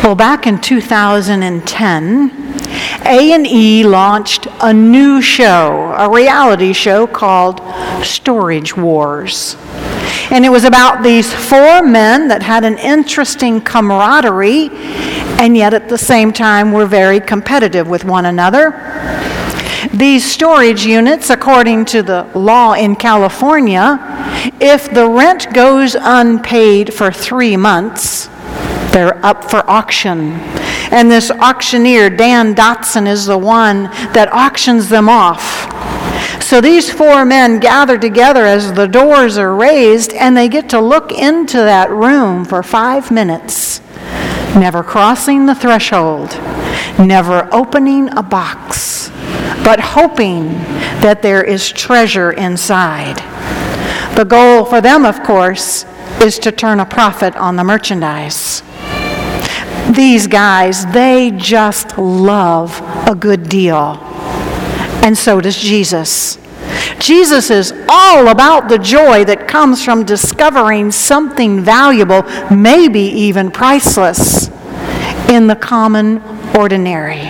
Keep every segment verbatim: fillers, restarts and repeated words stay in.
Well, back in two thousand ten, A and E launched a new show, a reality show called Storage Wars. And it was about these four men that had an interesting camaraderie and yet at the same time were very competitive with one another. These storage units, according to the law in California, if the rent goes unpaid for three months, they're up for auction. And this auctioneer, Dan Dotson, is the one that auctions them off. So these four men gather together as the doors are raised, and they get to look into that room for five minutes, never crossing the threshold, never opening a box, but hoping that there is treasure inside. The goal for them, of course, is to turn a profit on the merchandise. These guys, they just love a good deal. And so does Jesus. Jesus is all about the joy that comes from discovering something valuable, maybe even priceless, in the common ordinary.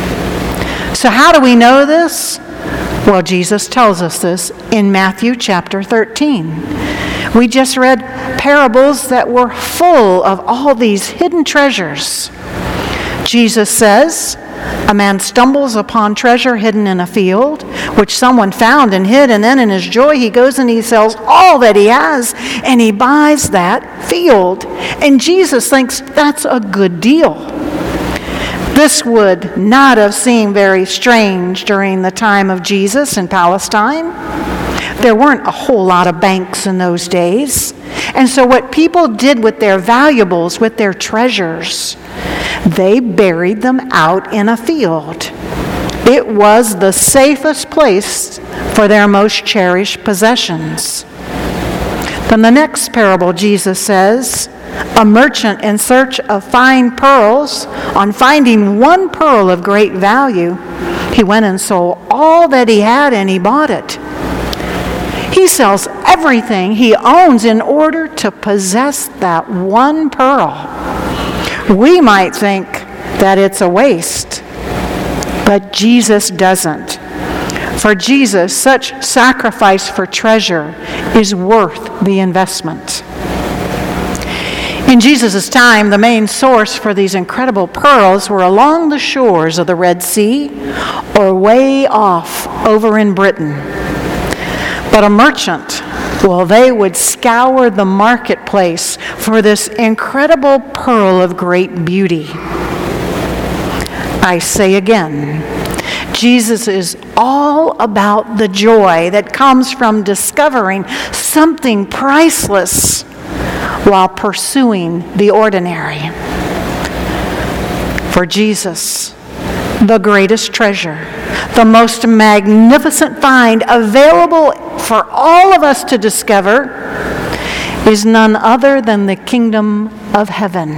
So how do we know this? Well, Jesus tells us this in Matthew chapter thirteen. We just read parables that were full of all these hidden treasures. Jesus says, a man stumbles upon treasure hidden in a field, which someone found and hid, and then in his joy he goes and he sells all that he has, and he buys that field. And Jesus thinks that's a good deal. This would not have seemed very strange during the time of Jesus in Palestine. There weren't a whole lot of banks in those days. And so what people did with their valuables, with their treasures, they buried them out in a field. It was the safest place for their most cherished possessions. Then the next parable, Jesus says, a merchant in search of fine pearls, on finding one pearl of great value, he went and sold all that he had and he bought it. He sells everything he owns in order to possess that one pearl. We might think that it's a waste, but Jesus doesn't. For Jesus, such sacrifice for treasure is worth the investment. In Jesus' time, the main source for these incredible pearls were along the shores of the Red Sea or way off over in Britain. But a merchant, well, they would scour the marketplace for this incredible pearl of great beauty. I say again, Jesus is all about the joy that comes from discovering something priceless while pursuing the ordinary. For Jesus, the greatest treasure, the most magnificent find available for all of us to discover is none other than the kingdom of heaven.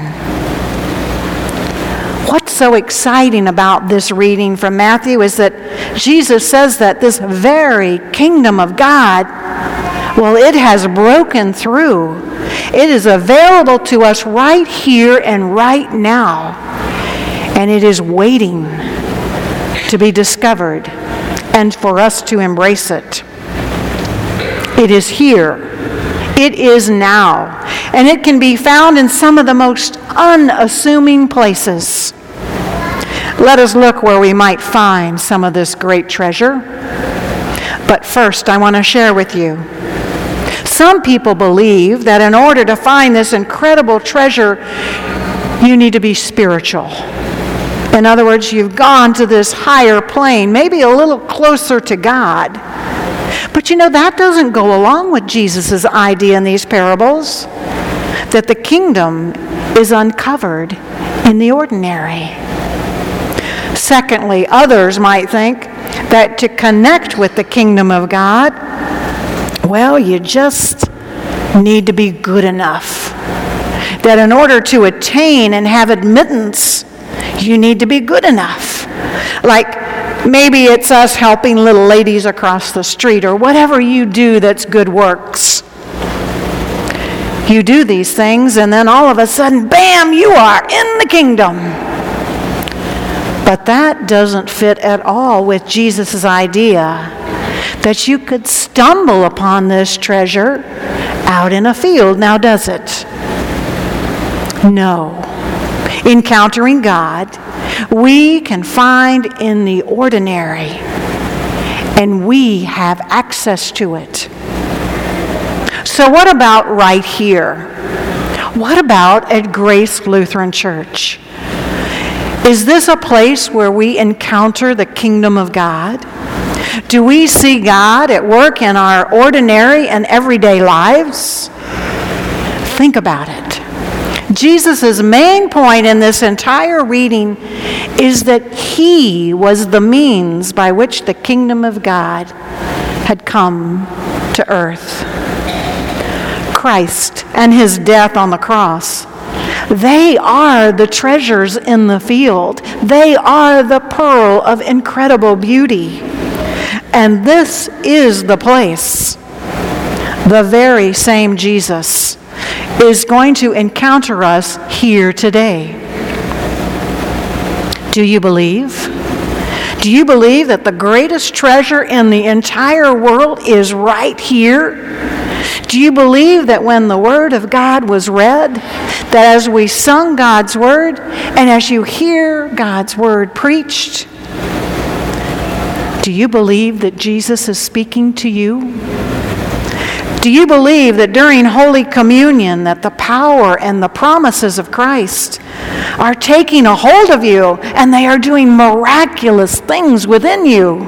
What's so exciting about this reading from Matthew is that Jesus says that this very kingdom of God, well, it has broken through. It is available to us right here and right now. And it is waiting to be discovered and for us to embrace it. It is here. It is now. And it can be found in some of the most unassuming places. Let us look where we might find some of this great treasure. But first, I want to share with you. Some people believe that in order to find this incredible treasure, you need to be spiritual. In other words, you've gone to this higher plane, maybe a little closer to God. But you know, that doesn't go along with Jesus' idea in these parables, that the kingdom is uncovered in the ordinary. Secondly, others might think that to connect with the kingdom of God, well, you just need to be good enough. That in order to attain and have admittance, you need to be good enough. Like maybe it's us helping little ladies across the street or whatever you do that's good works. You do these things, and then all of a sudden, bam, you are in the kingdom. But that doesn't fit at all with Jesus' idea that you could stumble upon this treasure out in a field, now does it? No. Encountering God, we can find in the ordinary, and we have access to it. So what about right here? What about at Grace Lutheran Church? Is this a place where we encounter the kingdom of God? Do we see God at work in our ordinary and everyday lives? Think about it. Jesus' main point in this entire reading is that he was the means by which the kingdom of God had come to earth. Christ and his death on the cross, they are the treasures in the field. They are the pearl of incredible beauty. And this is the place the very same Jesus is going to encounter us here today. Do you believe? Do you believe that the greatest treasure in the entire world is right here? Do you believe that when the Word of God was read, that as we sung God's Word, and as you hear God's Word preached, do you believe that Jesus is speaking to you? Do you believe that during Holy Communion that the power and the promises of Christ are taking a hold of you and they are doing miraculous things within you?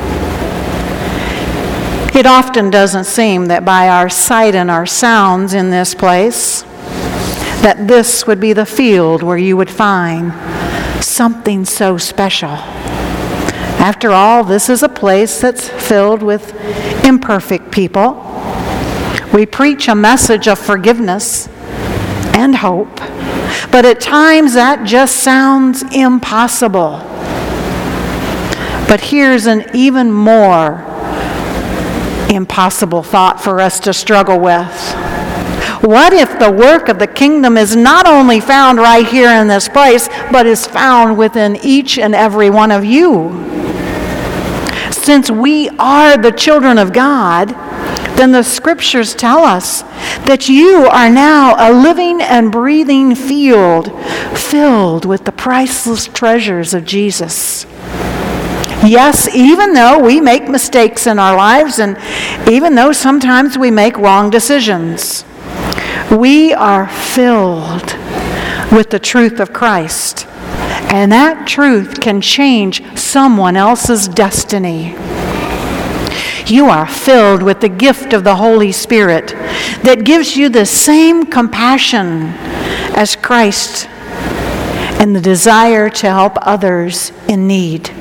It often doesn't seem that by our sight and our sounds in this place that this would be the field where you would find something so special. After all, this is a place that's filled with imperfect people. We preach a message of forgiveness and hope, but at times that just sounds impossible. But here's an even more impossible thought for us to struggle with. What if the work of the kingdom is not only found right here in this place, but is found within each and every one of you? Since we are the children of God, then the scriptures tell us that you are now a living and breathing field filled with the priceless treasures of Jesus. Yes, even though we make mistakes in our lives, and even though sometimes we make wrong decisions, we are filled with the truth of Christ. And that truth can change someone else's destiny. You are filled with the gift of the Holy Spirit that gives you the same compassion as Christ and the desire to help others in need.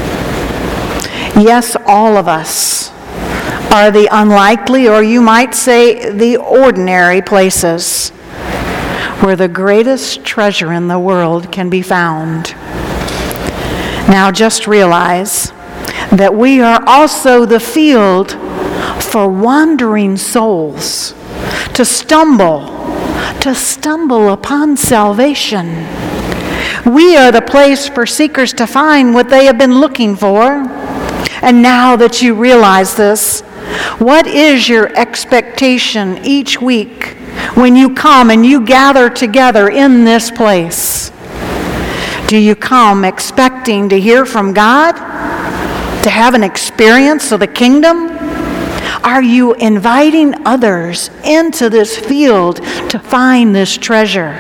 Yes, all of us are the unlikely, or you might say the ordinary places where the greatest treasure in the world can be found. Now just realize that we are also the field for wandering souls to stumble, to stumble upon salvation. We are the place for seekers to find what they have been looking for. And now that you realize this, what is your expectation each week when you come and you gather together in this place? Do you come expecting to hear from God? To have an experience of the kingdom? Are you inviting others into this field to find this treasure?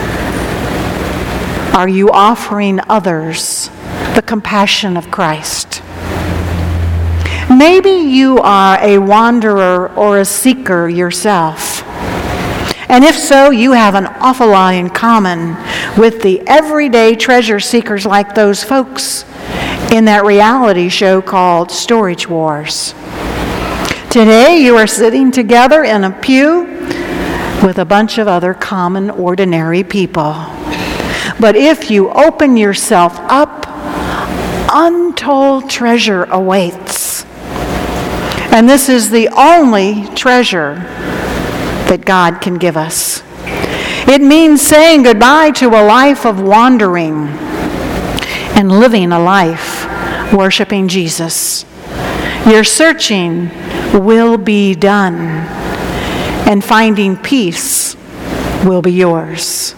Are you offering others the compassion of Christ? Maybe you are a wanderer or a seeker yourself. And if so, you have an awful lot in common with the everyday treasure seekers like those folks in that reality show called Storage Wars. Today you are sitting together in a pew with a bunch of other common, ordinary people. But if you open yourself up, untold treasure awaits. And this is the only treasure that God can give us. It means saying goodbye to a life of wandering and living a life worshiping Jesus. Your searching will be done, and finding peace will be yours.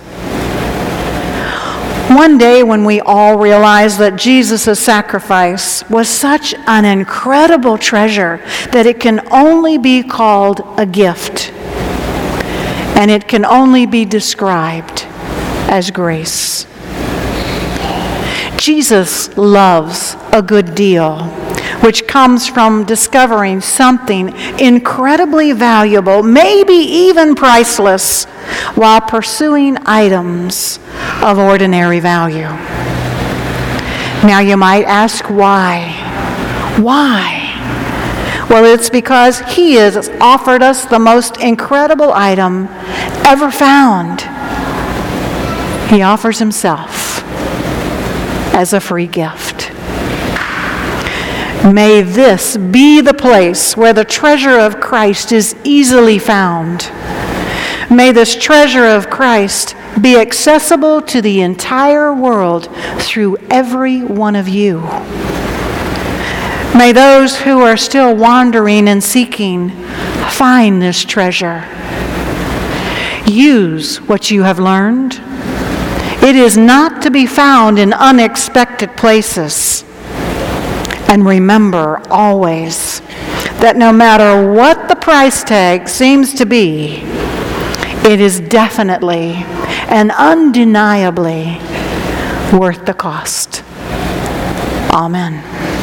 One day when we all realize that Jesus' sacrifice was such an incredible treasure that it can only be called a gift, and it can only be described as grace. Jesus loves a good deal, which comes from discovering something incredibly valuable, maybe even priceless, while pursuing items of ordinary value. Now you might ask why? Why? Well, it's because he has offered us the most incredible item ever found. He offers himself as a free gift. May this be the place where the treasure of Christ is easily found. May this treasure of Christ be accessible to the entire world through every one of you. May those who are still wandering and seeking find this treasure. Use what you have learned. It is not to be found in unexpected places. And remember always that no matter what the price tag seems to be, it is definitely and undeniably worth the cost. Amen.